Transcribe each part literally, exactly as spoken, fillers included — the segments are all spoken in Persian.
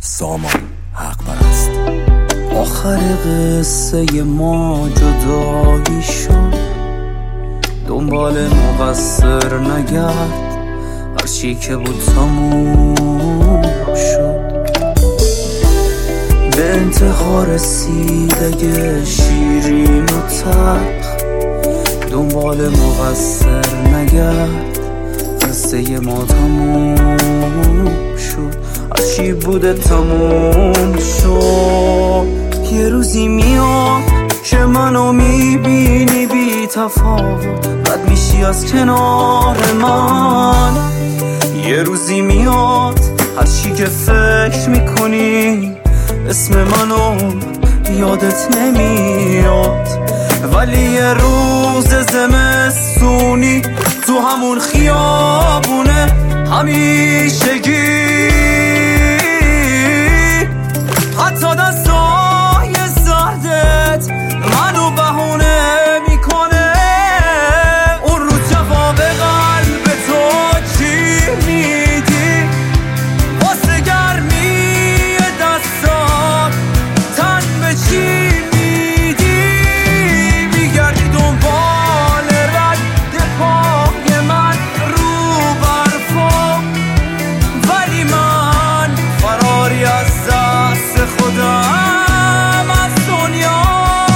سامان حق پرست. آخر قصه ما جدایی شد، دنبال مقصر نگرد، هرچی که بود تموم شد. به انتها رسید اگه شیرین و تلخ، دنبال مقصر نگرد، قصه ما تموم شد. هرچی بوده تموم شد. یه روزی میاد که منو میبینی بی تفاوت، رد میشی از کنار من. یه روزی میاد هرچی که فکر میکنی اسم منو یادت نمیاد، ولی یه روز زمستونی تو همون خیابونه همیشگی، حتی دستای سردت منو بهونه میکنه. اون رو جواب قلب تو چی میدی؟ واسه گرمی دستات تن به چی میدی؟ میگردی دنبال رد پای من رو برفا، ولی من فراری از دست خودم از دنیا.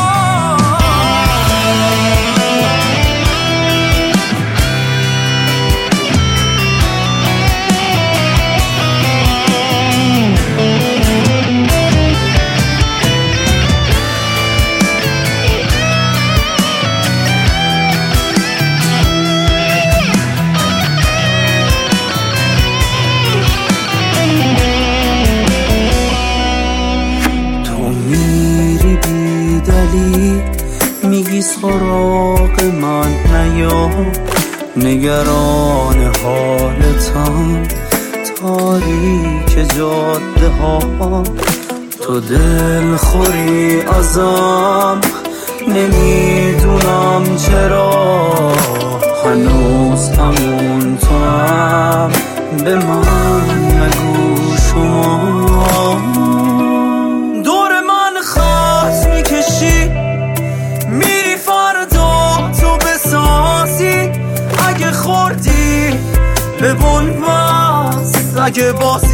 میگی سراغ من نیا، نگران حالتم، تاریک جاده ها. تو دل خوری ازم، نمیدونم چرا هنوز همون تو هم. به من نگو شما دور من خط میکشی، میری فردا تو بسازی. اگه خوردی به بنبست، اگه باز